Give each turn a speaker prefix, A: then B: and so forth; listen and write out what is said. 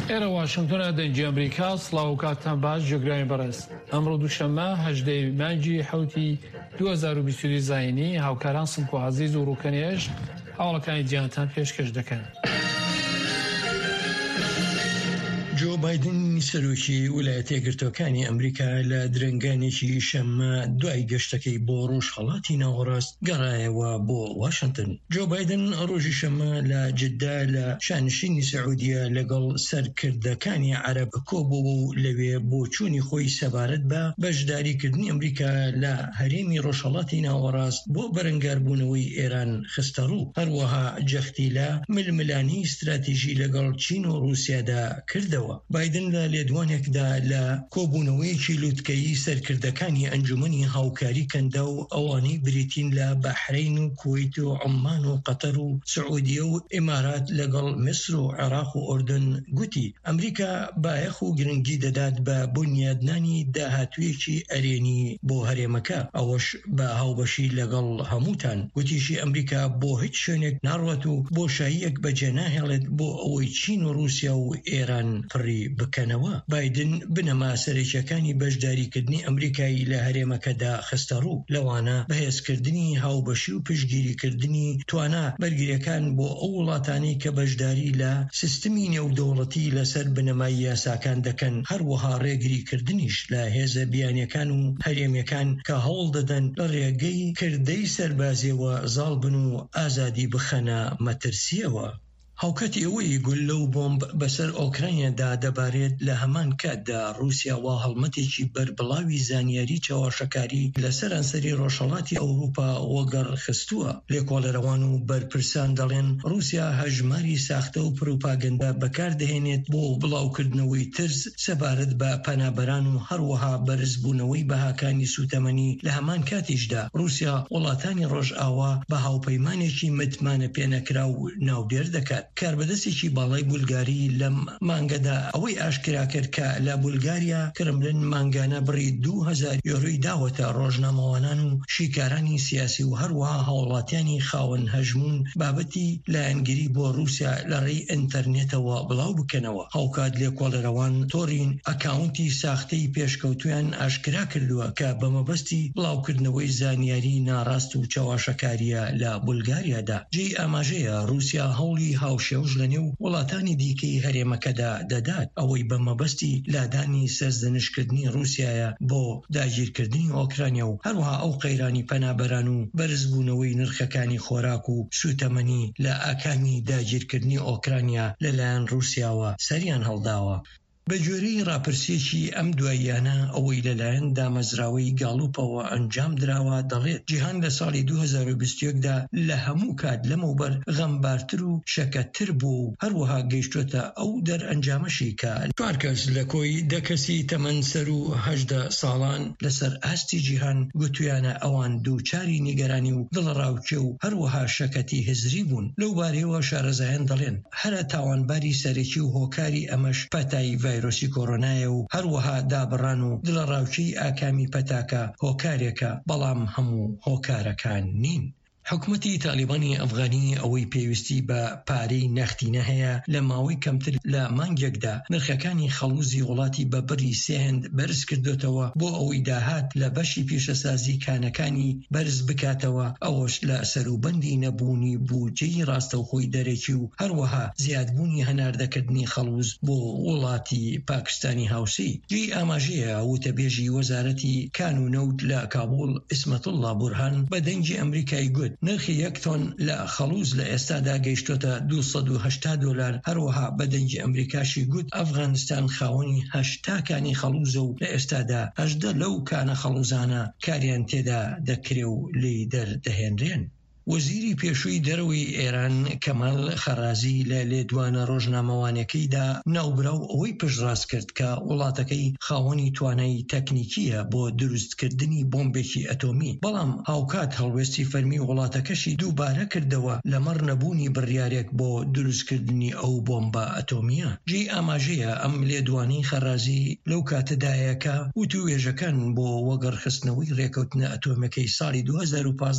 A: ئێرە واشنگتۆنە دەنگی ئەمریکا سڵاو و کاتتان باش جێگرانی بەڕێز ئەمڕۆ دووشەممە 18 مانگی حوتی 2022 زاینی هاوکاران سمک و عەزیز و ڕووکەنێژ هەواڵەکانی جیهانتان پێشکەش دەکەن.
B: جو بایدن سەرۆکی ویلایەتە یەکگرتووەکانی ئەمریکا لە درەنگانێکی شەممە دوای گەشتەکەی بۆ ڕۆژهەڵاتی ناوەڕاست گەڕایەوە بۆ واشنگتن. جو بایدن ڕۆژی شەممە لە جددا لە شانشینی سەعودیە لەگەڵ سەرکردەکانی عەرەب کۆبووە و لەوێ بۆ چوونی خۆی سەبارەت بە بەشداریکردنی ئەمریکا لە هەرێمی ڕۆژهەڵاتی ناوەڕاست بۆ بەرەنگاربوونەوەی ئێران خستە ڕوو. هەروەها جەختی لە ململانی استراتیژی لەگەڵ چین و رووسیادا کردەوە. بایدن لە لێدوانێکدا لە کۆبوونەوەیەکی لووتکەیی سەرکردەکانی ئەنجومەنی هاوکاری کەندە و ئەوانەی بریتین لە بەحرین و کوێیت و عەمان و قەتەر و سعودیە و ئیمارات لەگەڵ میسر و عێراق و ئوردن گوتی ئەمریکا بایەخ و گرنگی دەدات بە بنیادنانی داهاتوویەکی ئەرێنی بۆ هەرێمەکە، ئەوەش بە هاوبەشی لەگەڵ هەمووتان. گوتیشی ئەمریکا بۆ هیچ شوێنێک ناڕوات و بۆشاییەک بەجێ ناهێڵێت بۆ ئەوەی چین و رووسیا و ئێران پڕی بکەنەوە. بایدن بنەما سەرەکیەکانی بەشداریکردنی ئەمریکایی لە هەرێمەکەدا خستە ڕوو، لەوانە بەهێزکردنی هاوبەشی و پشگیریکردنی توانە بەرگریەکان بۆ ئەو وڵاتانەی کە بەشداری لە سیستمی نێودەوڵەتی لەسەر بنەمای یاساکان دەکەن، هەروەها ڕێگریکردنیش لە هێزە بیانیەکان و هەرێمیەکان کە هەوڵ دەدەن لە ڕێگەی کردەی سەربازیەوە زاڵ بن و ئازادی بخەنە مەترسیەوە. هاوکەتی ئەوەی گول لەو بۆمب بەسەر ئۆکراینەدا دەبارێت لە هەمان کاتدا رووسیا وا هەڵمەتێکی بەربڵاوی زانیاری چاوەشەکاری لەسەر ئەنسەری ڕۆژهەڵاتی ئەوروپا وەگەڕ خستووە. لێکۆڵەرەوان و بەرپرسان دەڵێن رووسیا هەژماری ساختە و پروپاگەندا بەکاردەهێنێت بۆ بڵاوکردنەوەی ترس سەبارەت بە پەنابەران و هەروەها بەرزبوونەوەی بەهاکانی سوتەمەنی. لە هەمان کاتیشدا رووسیا وڵاتانی ڕۆژئاوا بە هاوپەیمانێکی متمانە پێنەکرا و ناودێر دەکات. کاربەدەستێکی باڵای بولگاری لەم مانگەدا ئەوەی ئاشکرا کرد کە لە بولگاریا کرملن مانگانە بڕی 2000 یۆرۆی داوەتە ڕۆژنامەوانان و شیکارانی سیاسی و هەروەها هاوڵاتیانی خاوەن هەژمون بابەتی لایەنگیری بۆ رووسیا لە ڕێی ئینتەرنێتەوە بڵاو بکەنەوە. هاوکات لێکۆڵەرەوان تۆڕین ئەکاونتی ساختەی پێشکەوتویان ئاشکرا کردووە کە بەمەبەستی بڵاوکردنەوەی زانیاری ناڕاست و چاواشەکاریە لە بولگاریادا. جێی ئاماژەیە رووسیا هەوڵی هاوشێوژ لە نێو وڵاتانی دیکەی هەرێمەکەدا دەدات، ئەوەی بە مەبەستی لادانی سەرزنشکردنی رووسیایە بۆ داگیرکردنی ئۆکرانیا و هەروەها ئەو قەیرانی پەنابەران و بەرزبوونەوەی نرخەکانی خۆراک و سوتەمەنی لە ئاکامی داگیرکردنی ئۆکرانیا لەلایەن رووسیاوە سەریان هەڵداوە. بە جۆرەی ڕاپرسیەکی ئەم دواییانە ئەوەی لەلایەن دامەزراوەی گاڵوپەوە ئەنجام دراوە دەڵێت جیهان لە ساڵی 2021دا لە هەموو کات لەمەوبەر غەمبارتر و شەکەتتر بوو و هەروەها گەیشتوتە ئەو دەرئەنجامەشی کە 4 کەس لە کۆی 10 کەسی تەمەنسەر و 18 ساڵان لەسەر ئاستی جیهان گوتویانە ئەوان دووچاری نیگەرانی و دڵڕاوچێ و هەروەها شەکەتی هزری بوون. لەو بارەیەوە شارەزایان دەڵێن هەرە تاوانباری سەرەکی و هۆکاری ئەمەش پەتای ڤایرۆسی کۆڕۆنایە و هەروەها دابڕان و دڵڕاوچەی ئاکامی پەتاکە هۆکارێکە، بەڵام هەموو هۆکارەکان نین. حکومەتی تالیبانی ئەفغانی ئەوەی پێویستی بە پارەی نەختینە هەیە لە ماوەی کەمتر لە مانگێکدا نرخەکانی خەڵوزی وڵاتی بە بڕی 3 هێند بەرز کردوتەوە بۆ ئەوەی داهات لە بەشی پیشەسازی کانەکانی بەرز بکاتەوە، ئەوەش لە سەروبەندی نەبوونی بودجەی ڕاستەوخۆی دەرەکی و هەروەها زیادبوونی هەناردەکردنی خەڵوز بۆ وڵاتی پاکستانی هاوسی. جێی ئاماژەیە وتەبێژی وەزارەتی کان و نەوت لە کابوڵ ئیسمەتوڵڵا بورهان بە دەنگی ئەمریکای گوت نرخی 1 تۆن لە خەڵوز لە ئێستادا گەیشتۆتە $280. هەروەها بە دەنگی ئەمریکاشی گوت ئەفغانستان خاوەنی 80 کانی خەڵوزە و لە ئێستادا 18 لەو کانە خەڵوزانە کاریان تێدا دەکرێ و لێی دەردەهێنرێن. وەزیری پێشووی دەرەوەی ئێران کەمال خەرازی لە لێدوانە ڕۆژنامەوانەکەیدا ناوبراو ئەوەی پشتڕاست کرد کە وڵاتەکەی خاوەنی توانایی تەکنیکیە بۆ دروستکردنی بۆمبێکی ئەتۆمی، بەڵام هاوکات هەڵوێستی فەرمی وڵاتەکەشی دووبارە کردەوە لەمەڕ نەبوونی بڕیارێک بۆ دروستکردنی ئەو بۆمبە ئەتۆمیە. جێی ئاماژەیە ئەم لێدوانەی خەرازی لەو کاتەدایەکە وتوێژەکان بۆ وەگەڕخستنەوەی ڕێکەوتنە ئەتۆمەکەی ساڵی 2015